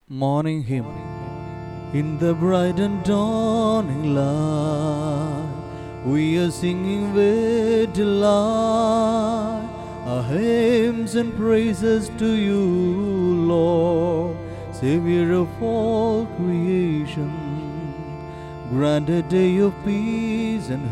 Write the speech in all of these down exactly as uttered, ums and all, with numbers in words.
Morning hymn. In the bright and dawning light, we are singing with delight our hymns and praises to you, Lord, Savior of all creation. Grant a day of peace and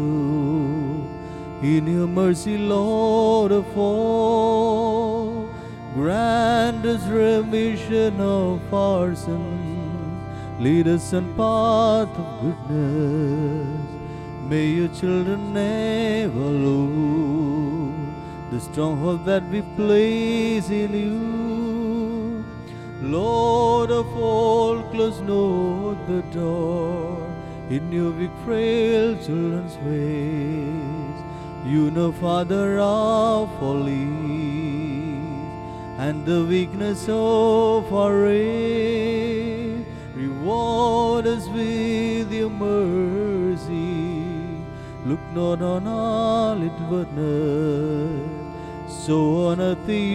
hope in your mercy, Lord of all. Grant us remission of our sins, lead us on path of goodness. May your children never lose the stronghold that we place in you. Lord of all, close not the door in your weak, frail children's ways. You know, Father, our follies and the weakness of our race. Reward us with your mercy. Look not on our inwardness, so on earth the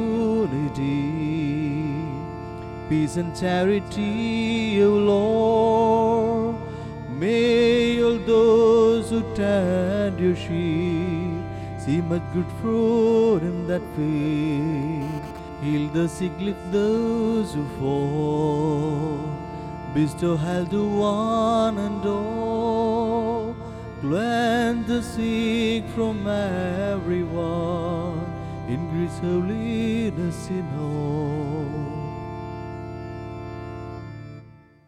unity, peace and charity, O Lord. May all those who tend your sheep see much good fruit in that field. Heal the sick, lift those who fall, bestow health to one and all. Cleanse the sick from everyone, increase holiness in all.